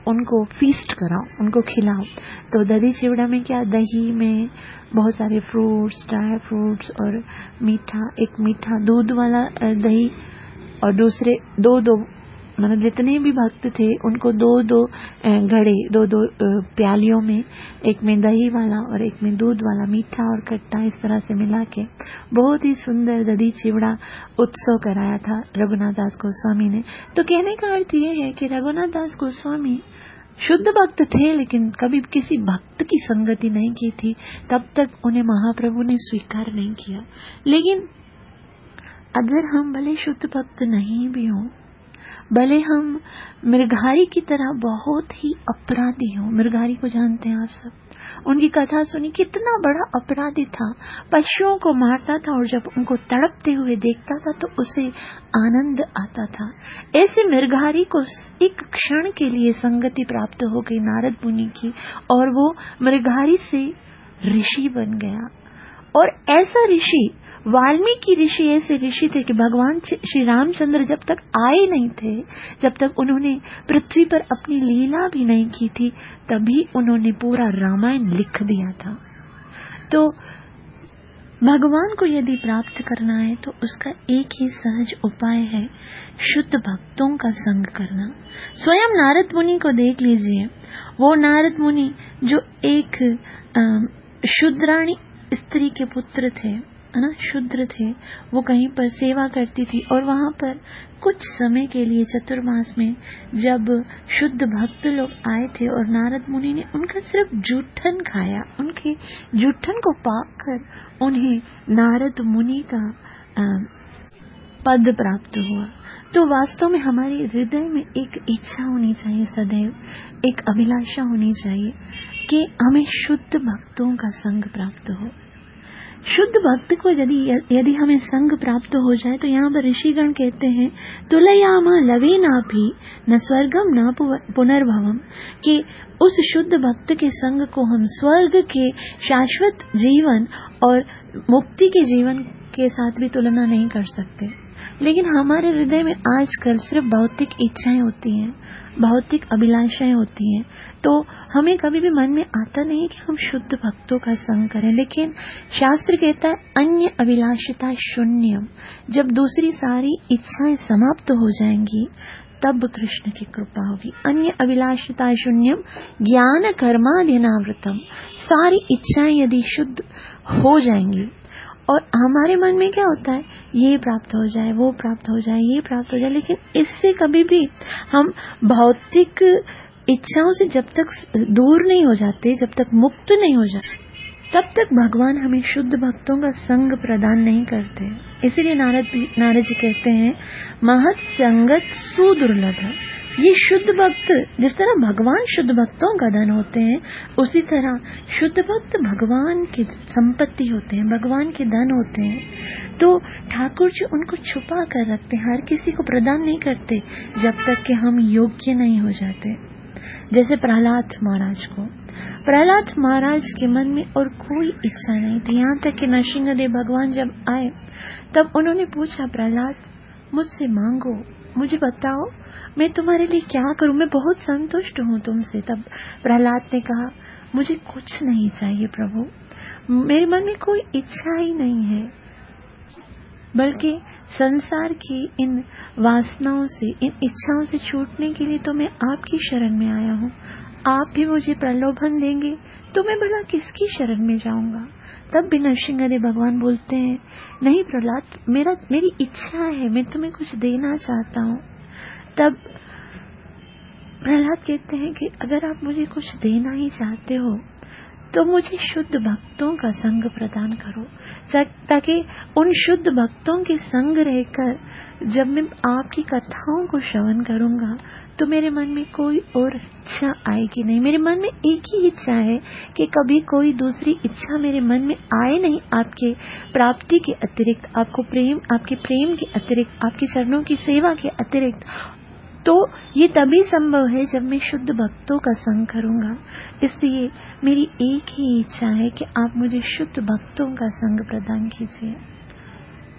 Speaker 1: उनको फीस्ट कराओ, उनको खिलाओ। तो दही चिवड़ा में क्या, दही में बहुत सारे फ्रूट्स, ड्राई फ्रूट्स और मीठा, एक मीठा दूध वाला दही और दूसरे दो मतलब जितने भी भक्त थे उनको दो घड़े, दो प्यालियों में, एक में दही वाला और एक में दूध वाला, मीठा और खट्टा इस तरह से मिला के बहुत ही सुंदर दही चिवड़ा उत्सव कराया था रघुनाथ दास गोस्वामी ने। तो कहने का अर्थ ये है कि रघुनाथ दास गोस्वामी शुद्ध भक्त थे, लेकिन कभी किसी भक्त की संगति नहीं की थी, तब तक उन्हें महाप्रभु ने स्वीकार नहीं किया। लेकिन अगर हम भले शुद्ध भक्त नहीं भी हों, भले हम मृगहारी की तरह बहुत ही अपराधी हों, मृगहारी को जानते हैं आप सब, उनकी कथा सुनी, कितना बड़ा अपराधी था, पशुओं को मारता था और जब उनको तड़पते हुए देखता था तो उसे आनंद आता था। ऐसे मृगहारी को एक क्षण के लिए संगति प्राप्त हो गई नारद मुनि की और वो मृगहारी से ऋषि बन गया। और ऐसा ऋषि, वाल्मीकि ऋषि ऐसे ऋषि थे कि भगवान श्री रामचंद्र जब तक आए नहीं थे, जब तक उन्होंने पृथ्वी पर अपनी लीला भी नहीं की थी, तभी उन्होंने पूरा रामायण लिख दिया था। तो भगवान को यदि प्राप्त करना है तो उसका एक ही सहज उपाय है, शुद्ध भक्तों का संग करना। स्वयं नारद मुनि को देख लीजिए, वो नारद मुनि जो एक शूद्राणी स्त्री के पुत्र थे, है ना, शूद्र थे, वो कहीं पर सेवा करती थी और वहां पर कुछ समय के लिए चतुर्मास में जब शुद्ध भक्त लोग आए थे और नारद मुनि ने उनका सिर्फ जूठन खाया, उनके जूठन को पाकर उन्हें नारद मुनि का पद प्राप्त हुआ। तो वास्तव में हमारे हृदय में एक इच्छा होनी चाहिए, सदैव एक अभिलाषा होनी चाहिए कि हमें शुद्ध भक्तों का संग प्राप्त हो। शुद्ध भक्त को यदि हमें संग प्राप्त हो जाए तो यहाँ पर ऋषिगण कहते हैं, तुलयामा लवेनापि न स्वर्गम न पुनर्भवम, कि उस शुद्ध भक्त के संग को हम स्वर्ग के शाश्वत जीवन और मुक्ति के जीवन के साथ भी तुलना नहीं कर सकते। लेकिन हमारे हृदय में आजकल सिर्फ भौतिक इच्छाएं होती हैं, भौतिक अभिलाषाएं होती हैं, तो हमें कभी भी मन में आता नहीं कि हम शुद्ध भक्तों का संग करें। लेकिन शास्त्र कहता है अन्य अभिलाषिता शून्यम, जब दूसरी सारी इच्छाएं समाप्त हो जाएंगी तब कृष्ण की कृपा होगी। अन्य अभिलाषिता शून्यम ज्ञान कर्माधीनावृतम, सारी इच्छाएं यदि शुद्ध हो जाएंगी और हमारे मन में क्या होता है, ये प्राप्त हो जाए, वो प्राप्त हो जाए, ये प्राप्त हो जाए, लेकिन इससे कभी भी हम भौतिक इच्छाओं से जब तक दूर नहीं हो जाते, जब तक मुक्त नहीं हो जाते, तब तक भगवान हमें शुद्ध भक्तों का संग प्रदान नहीं करते। इसीलिए नारद जी कहते हैं, महत् संगत सुदुर्लभ। ये शुद्ध भक्त, जिस तरह भगवान शुद्ध भक्तों का धन होते हैं, उसी तरह शुद्ध भक्त भगवान की संपत्ति होते हैं, भगवान के धन होते हैं। तो ठाकुर जी उनको छुपा कर रखते हैं, हर किसी को प्रदान नहीं करते जब तक कि हम योग्य नहीं हो जाते। जैसे प्रहलाद महाराज के मन में और कोई इच्छा नहीं थी, यहाँ तक कि नरसिंहदेव भगवान जब आए तब उन्होंने पूछा, प्रहलाद मुझसे मांगो, मुझे बताओ मैं तुम्हारे लिए क्या करूं, मैं बहुत संतुष्ट हूं तुमसे। तब प्रहलाद ने कहा, मुझे कुछ नहीं चाहिए प्रभु, मेरे मन में कोई इच्छा ही नहीं है, बल्कि संसार की इन वासनाओं से, इन इच्छाओं से छूटने के लिए तो मैं आपकी शरण में आया हूँ। आप भी मुझे प्रलोभन देंगे तो मैं भला किसकी शरण में जाऊंगा। तब भी नरसिंहदेव भगवान बोलते हैं, नहीं प्रहलाद, मेरी इच्छा है, मैं तुम्हें कुछ देना चाहता हूँ। तब प्रहलाद कहते हैं कि अगर आप मुझे कुछ देना ही चाहते हो तो मुझे शुद्ध भक्तों का संग प्रदान करो, ताकि उन शुद्ध भक्तों के संग रहकर जब मैं आपकी कथाओं को श्रवण करूंगा तो मेरे मन में कोई और इच्छा आएगी नहीं। मेरे मन में एक ही इच्छा है कि कभी कोई दूसरी इच्छा मेरे मन में आए नहीं, आपके प्राप्ति के अतिरिक्त, आपके प्रेम के अतिरिक्त, आपके चरणों की सेवा के अतिरिक्त। तो ये तभी संभव है जब मैं शुद्ध भक्तों का संग करूंगा। इसलिए मेरी एक ही इच्छा है कि आप मुझे शुद्ध भक्तों का संग प्रदान कीजिए।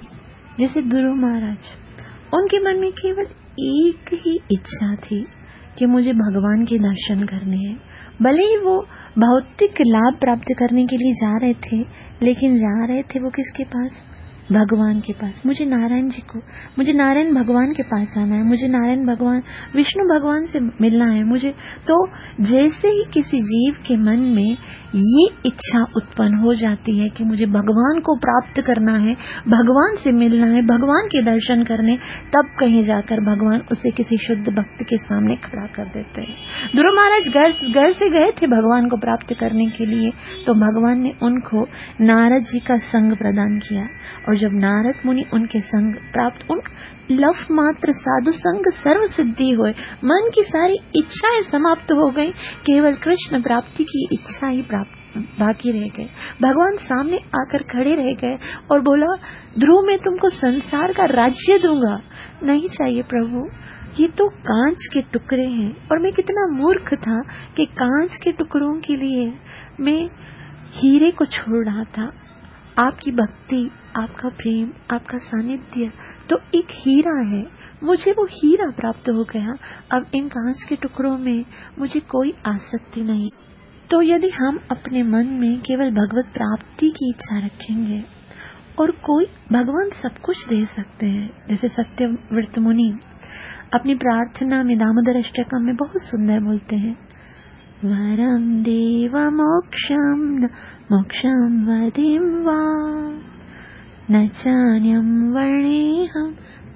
Speaker 1: जैसे गुरु महाराज, उनके मन में केवल एक ही इच्छा थी कि मुझे भगवान के दर्शन करने हैं। भले ही वो भौतिक लाभ प्राप्त करने के लिए जा रहे थे, लेकिन जा रहे थे वो किसके पास? भगवान के पास। मुझे नारायण जी को, मुझे नारायण भगवान के पास आना है, मुझे नारायण भगवान विष्णु भगवान से मिलना है मुझे। तो जैसे ही किसी जीव के मन में ये इच्छा उत्पन्न हो जाती है कि मुझे भगवान को प्राप्त करना है, भगवान से मिलना है, भगवान के दर्शन करने, तब कहीं जाकर भगवान उसे किसी शुद्ध भक्त के सामने खड़ा कर देते हैं। ध्रुव महाराज घर से गए थे भगवान को प्राप्त करने के लिए, तो भगवान ने उनको नारद जी का संग प्रदान किया। और जब नारद मुनि उनके संग प्राप्त, उन लफ मात्र साधु संग सर्व सिद्धि हुए, मन की सारी इच्छाएं समाप्त हो गई, केवल कृष्ण प्राप्ति की इच्छा ही बाकी रह गए। भगवान सामने आकर खड़े रह गए और बोला, ध्रुव मैं तुमको संसार का राज्य दूंगा। नहीं चाहिए प्रभु, ये तो कांच के टुकड़े हैं, और मैं कितना मूर्ख था कि कांच के टुकड़ों के लिए मैं हीरे को छोड़ रहा था। आपकी भक्ति, आपका प्रेम, आपका सानिध्य तो एक हीरा है, मुझे वो हीरा प्राप्त हो गया। अब इन कांच के टुकड़ों में मुझे कोई आसक्ति नहीं। तो यदि हम अपने मन में केवल भगवत प्राप्ति की इच्छा रखेंगे, और कोई भगवान सब कुछ दे सकते हैं, जैसे सत्यव्रत मुनि अपनी प्रार्थना में दामोदर अष्टकम में बहुत सुंदर बोलते हैं, वरम देव मोक्षम न मोक्षम वदिम वा न चान्यम वर्णेहम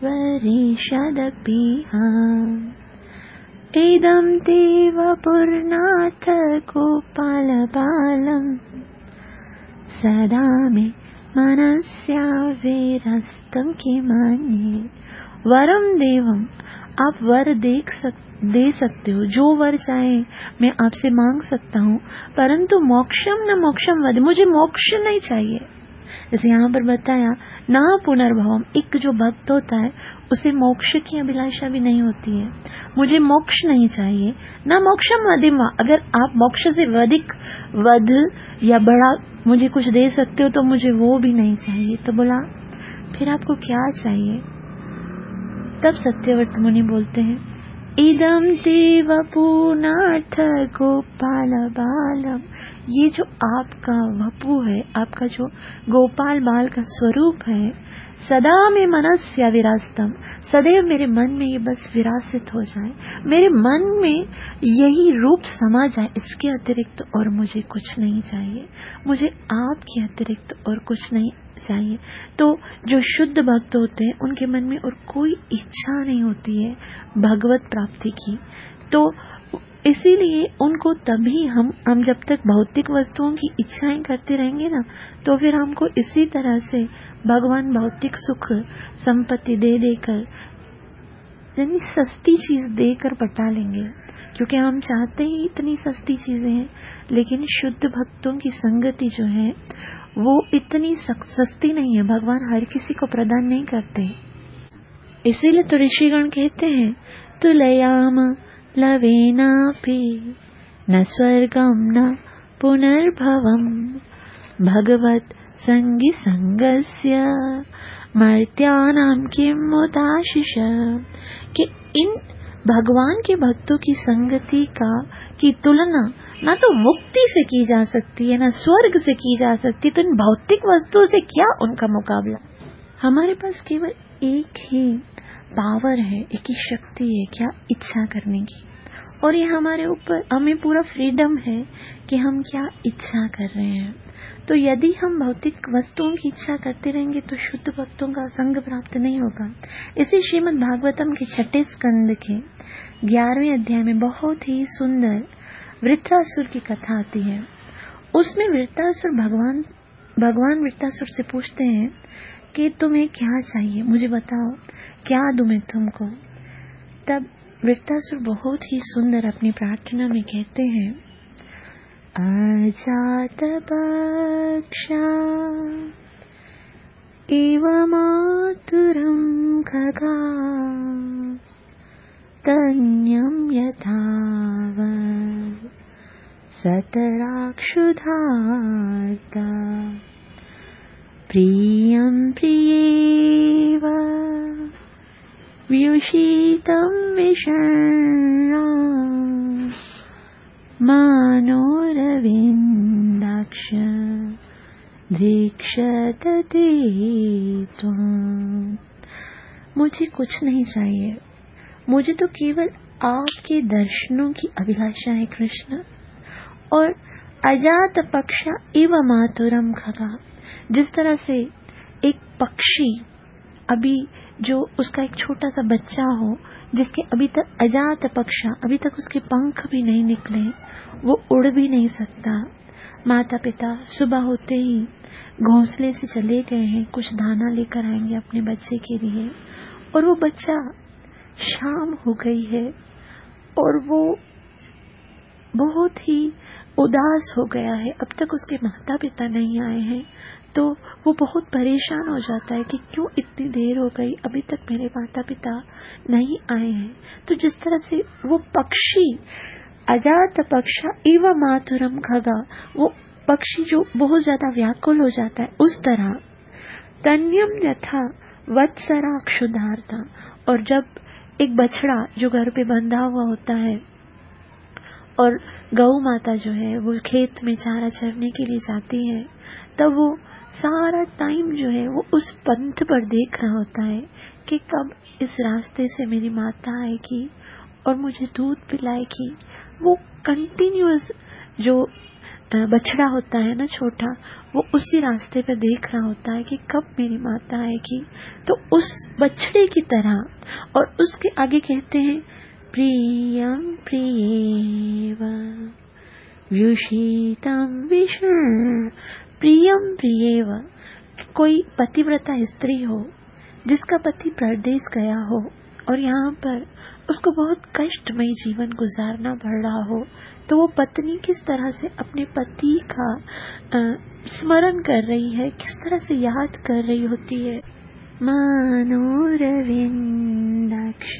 Speaker 1: वरीषदपीहम् इदं देव पुरनाथ गोपाल बालम सदा मे मनस्या विरस्तम के मान्ये। वरम देवम, आप वर दे सकते हो, जो वर चाहे मैं आपसे मांग सकता हूँ, परंतु मोक्षम न मोक्षम वद, मुझे मोक्ष नहीं चाहिए। जैसे यहाँ पर बताया, ना पुनर्भवम, एक जो भक्त होता है उसे मोक्ष की अभिलाषा भी नहीं होती है। मुझे मोक्ष नहीं चाहिए, ना मोक्षम वदिम, अगर आप मोक्ष से अधिक वध या बड़ा मुझे कुछ दे सकते हो तो मुझे वो भी नहीं चाहिए। तो बोला फिर आपको क्या चाहिए? तब सत्यव्रत मुनि बोलते हैं, इदम देव पुनाथ गोपाल बालम, ये जो आपका वपु है, आपका जो गोपाल बाल का स्वरूप है, सदा में मनस्य विरास्तम, सदैव मेरे मन में ये बस विरासित हो जाए, मेरे मन में यही रूप समा जाए, इसके अतिरिक्त और मुझे कुछ नहीं चाहिए, मुझे आपके अतिरिक्त और कुछ नहीं चाहिए। तो जो शुद्ध भक्त होते हैं उनके मन में और कोई इच्छा नहीं होती है भगवत प्राप्ति की। तो इसीलिए उनको तभी हम जब तक भौतिक वस्तुओं की इच्छाएं करते रहेंगे ना, तो फिर हमको इसी तरह से भगवान भौतिक सुख संपत्ति दे देकर, यानी सस्ती चीज देकर पटा लेंगे, क्योंकि हम चाहते ही इतनी सस्ती चीजें हैं। लेकिन शुद्ध भक्तों की संगति जो है वो इतनी सस्ती नहीं है, भगवान हर किसी को प्रदान नहीं करते। इसीलिए तो ऋषिगण कहते हैं, तुलयाम लवेनापि न स्वर्गम न पुनर्भवम भगवत संगी संगस्य मर्त्यानाम किमुदाशिष, कि इन भगवान के भक्तों की संगति की तुलना ना तो मुक्ति से की जा सकती है, ना स्वर्ग से की जा सकती, तो इन भौतिक वस्तुओं से क्या उनका मुकाबला। हमारे पास केवल एक ही पावर है, एक ही शक्ति है, क्या इच्छा करने की, और ये हमारे ऊपर, हमें पूरा फ्रीडम है कि हम क्या इच्छा कर रहे हैं। तो यदि हम भौतिक वस्तुओं की इच्छा करते रहेंगे तो शुद्ध भक्तों का संग प्राप्त नहीं होगा। इसी श्रीमद् भागवतम के 6 स्कंद के 11वें अध्याय में बहुत ही सुंदर वृत्रासुर की कथा आती है। उसमें वृत्रासुर भगवान वृत्रासुर से पूछते हैं कि तुम्हें क्या चाहिए, मुझे बताओ, क्या दूं मैं तुमको। तब वृत्रासुर बहुत ही सुंदर अपनी प्रार्थना में कहते हैं, अजात पक्षा एव मातुरं खगा तन्यं यथाव सतराक्षुधार्ता प्रियं प्रियेव व्युषितं विषण्णा मानोरविन्दाक्ष दीक्षते त्वाम्। मुझे कुछ नहीं चाहिए, मुझे तो केवल आपके दर्शनों की अभिलाषा है कृष्ण। और अजात पक्षा इव मातुरम खगा, जिस तरह से एक पक्षी अभी जो उसका एक छोटा सा बच्चा हो, जिसके अभी तक अजात पक्षा, अभी तक उसके पंख भी नहीं निकले, वो उड़ भी नहीं सकता। माता पिता सुबह होते ही घोंसले से चले गए हैं, कुछ दाना लेकर आएंगे अपने बच्चे के लिए, और वो बच्चा शाम हो गई है और वो बहुत ही उदास हो गया है। अब तक उसके माता पिता नहीं आए हैं, तो वो बहुत परेशान हो जाता है कि क्यों इतनी देर हो गई, अभी तक मेरे माता पिता नहीं आए हैं। तो जिस तरह से वो पक्षी अजात पक्षा इव मातुरम खगा, वो पक्षी जो बहुत ज्यादा व्याकुल हो जाता है, उस तरह तन्यम यथा वत्सरा क्षुधार्ता। और जब एक बछड़ा जो घर पे बंधा हुआ होता है और गौ माता जो है वो खेत में चारा चरने के लिए जाती है, तब वो सारा टाइम जो है वो उस पंथ पर देख रहा होता है कि कब इस रास्ते से मेरी माता आएगी और मुझे दूध पिलाएगी। वो कंटिन्यूअस जो बछड़ा होता है ना छोटा, वो उसी रास्ते पे देख रहा होता है कि कब मेरी माता आएगी। तो उस बछड़े की तरह, और उसके आगे कहते हैं प्रियम प्रियेव व्युषितं विषण्णा, प्रियम प्रियेव, कोई पतिव्रता स्त्री हो जिसका पति परदेश गया हो और यहाँ पर उसको बहुत कष्टमयी जीवन गुजारना पड़ रहा हो, तो वो पत्नी किस तरह से अपने पति का स्मरण कर रही है, किस तरह से याद कर रही होती है। मानोरविन्दाक्ष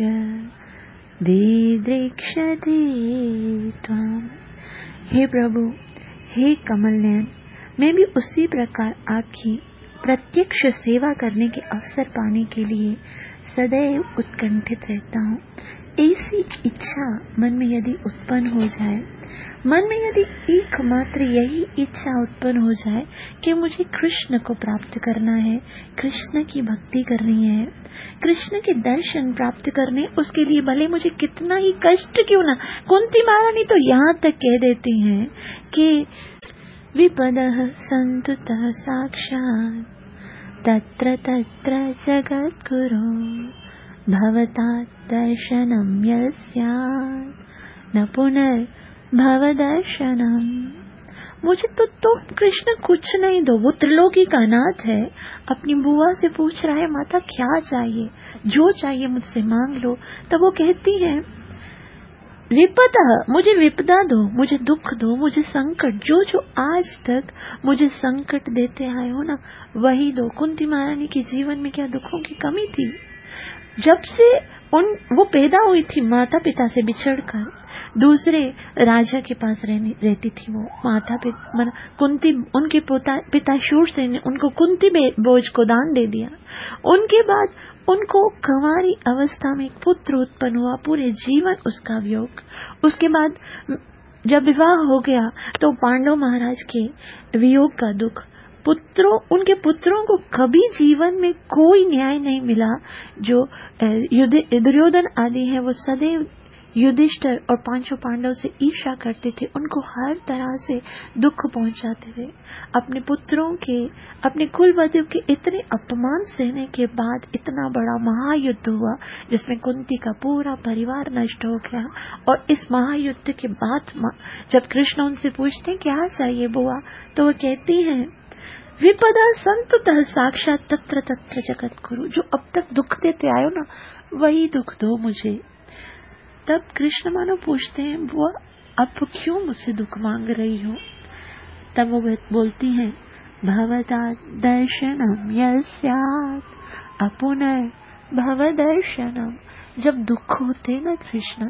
Speaker 1: दिदृक्षते त्वाम्। हे प्रभु, हे कमल नयन, मैं भी उसी प्रकार आपकी प्रत्यक्ष सेवा करने के अवसर पाने के लिए सदैव उत्कंठित रहता हूँ। ऐसी इच्छा मन में यदि उत्पन्न हो जाए, मन में यदि एकमात्र यही इच्छा उत्पन्न हो जाए कि मुझे कृष्ण को प्राप्त करना है, कृष्ण की भक्ति करनी है, कृष्ण के दर्शन प्राप्त करने, उसके लिए भले मुझे कितना ही कष्ट क्यों ना। कुंती महारानी तो यहाँ तक कह देती हैं कि विपदः सन्तुतः साक्षात् तत्र तत्र जगद्गुरो भवता दर्शनं यस्यात् न पुनर्भवदर्शनम्। मुझे तो तुम कृष्ण कुछ नहीं दो, वो त्रिलोकी का नाथ है, अपनी बुआ से पूछ रहा है माता क्या चाहिए, जो चाहिए मुझसे मांग लो। तब वो कहती है विपदा, मुझे विपदा दो, मुझे दुख दो, मुझे संकट, जो जो आज तक मुझे संकट देते आए हो ना, वही दो। कुंती महारानी के जीवन में क्या दुखों की कमी थी? जब से वो पैदा हुई थी माता पिता से बिछड़कर दूसरे राजा के पास रहती थी, वो माता पिता कुंती, उनके पिता शूरसेन ने उनको कुंती भोज को दान दे दिया। उनके बाद उनको कुंवारी अवस्था में एक पुत्र उत्पन्न हुआ, पूरे जीवन उसका वियोग। उसके बाद जब विवाह हो गया तो पांडव महाराज के वियोग का दुख, उनके पुत्रों को कभी जीवन में कोई न्याय नहीं मिला। जो दुर्योधन आदि हैं वो सदैव युधिष्ठिर और पांचों पांडव से ईर्ष्या करते थे, उनको हर तरह से दुख पहुंचाते थे। अपने पुत्रों के, अपने कुलवधु के इतने अपमान सहने के बाद इतना बड़ा महायुद्ध हुआ जिसमें कुंती का पूरा परिवार नष्ट हो गया। और इस महायुद्ध के बाद जब कृष्ण उनसे पूछते हैं क्या चाहिए बुआ, तो वो कहती हैं विपदा संतुतः साक्षात तत्र तत्र जगत गुरु, जो अब तक दुख देते आयो ना वही दुख दो मुझे। तब कृष्ण मानो पूछते हैं बुआ अब क्यों मुझसे दुख मांग रही हो? तब वो बोलती हैं भवता दर्शनम यस्यात् अपुनर्भवदर्शनम। जब दुख होते ना कृष्ण,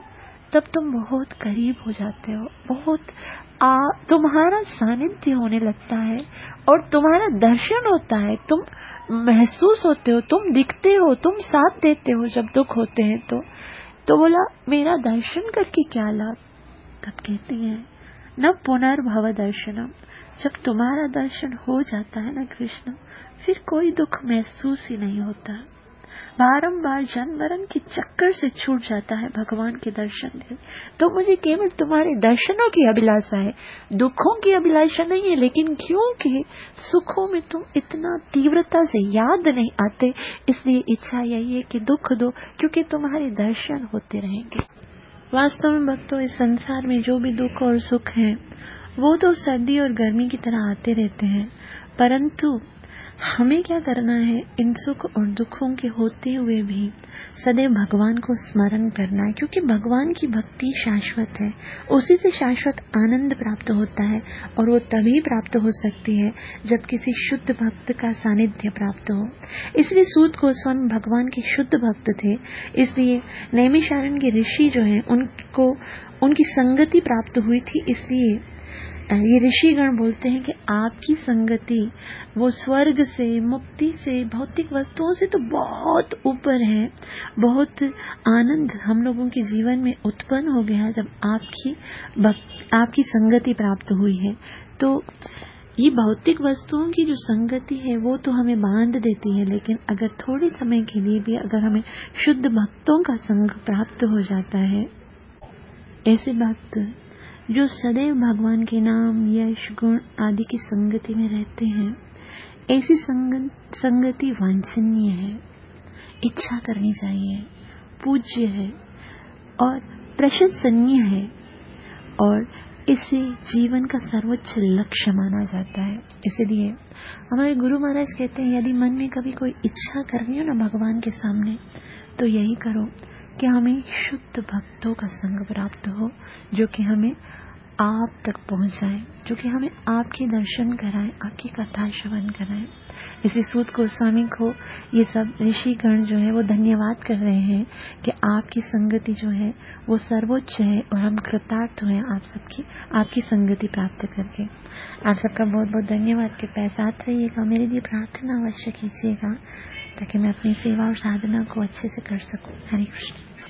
Speaker 2: तब तुम बहुत करीब हो जाते हो, बहुत तुम्हारा सानिध्य होने लगता है और तुम्हारा दर्शन होता है, तुम महसूस होते हो, तुम दिखते हो, तुम साथ देते हो जब दुख होते हैं तो बोला मेरा दर्शन करके क्या लाभ। तब कहती है न पुनर्भव दर्शनम, जब तुम्हारा दर्शन हो जाता है ना कृष्ण, फिर कोई दुख महसूस ही नहीं होता, बारंबार जन्म मरण के चक्कर से छूट जाता है भगवान के दर्शन से। तो मुझे केवल तुम्हारे दर्शनों की अभिलाषा है, दुखों की अभिलाषा नहीं है, लेकिन क्योंकि सुखों में तुम इतना तीव्रता से याद नहीं आते, इसलिए इच्छा यही है कि दुख दो, क्योंकि तुम्हारे दर्शन होते रहेंगे। वास्तव में भक्तों, इस संसार में जो भी दुख और सुख है वो तो सर्दी और गर्मी की तरह आते रहते हैं, परंतु हमें क्या करना है, इन सुख और दुखों के होते हुए भी सदैव भगवान को स्मरण करना है, क्योंकि भगवान की भक्ति शाश्वत है, उसी से शाश्वत आनंद प्राप्त होता है और वो तभी प्राप्त हो सकती है जब किसी शुद्ध भक्त का सानिध्य प्राप्त हो। इसलिए सूत गोस्वामी भगवान के शुद्ध भक्त थे, इसलिए नैमिषारण्य के ऋषि जो हैं उनको उनकी संगति प्राप्त हुई थी। इसलिए ये ऋषिगण बोलते हैं कि आपकी संगति वो स्वर्ग से, मुक्ति से, भौतिक वस्तुओं से तो बहुत ऊपर है। बहुत आनंद हम लोगों के जीवन में उत्पन्न हो गया जब आपकी संगति प्राप्त हुई है। तो ये भौतिक वस्तुओं की जो संगति है वो तो हमें बांध देती है, लेकिन अगर थोड़े समय के लिए भी अगर हमें शुद्ध भक्तों का संग प्राप्त हो जाता है, ऐसे भक्त जो सदैव भगवान के नाम, यश, गुण आदि की संगति में रहते हैं, ऐसी संगति वांछनीय है, इच्छा करनी चाहिए, पूज्य है और प्रशंसनीय है, और इसे जीवन का सर्वोच्च लक्ष्य माना जाता है। इसलिए हमारे गुरु महाराज कहते हैं, यदि मन में कभी कोई इच्छा करनी हो ना भगवान के सामने, तो यही करो कि हमें शुद्ध भक्तों का संग प्राप्त हो, जो कि हमें आप तक पहुंचाए, जो कि हमें आपके दर्शन कराएं, आपकी कथा श्रवण कराएं। इसी सूत गोस्वामी को ये सब ऋषिगण जो है वो धन्यवाद कर रहे हैं कि आपकी संगति जो है वो सर्वोच्च है और हम कृतार्थ हुए आपकी संगति प्राप्त करके। आप सबका बहुत बहुत धन्यवाद। कृपया साथ रहिएगा, मेरे लिए प्रार्थना अवश्य कीजिएगा ताकि मैं अपनी सेवा और साधना को अच्छे से कर सकूं। हरे कृष्ण।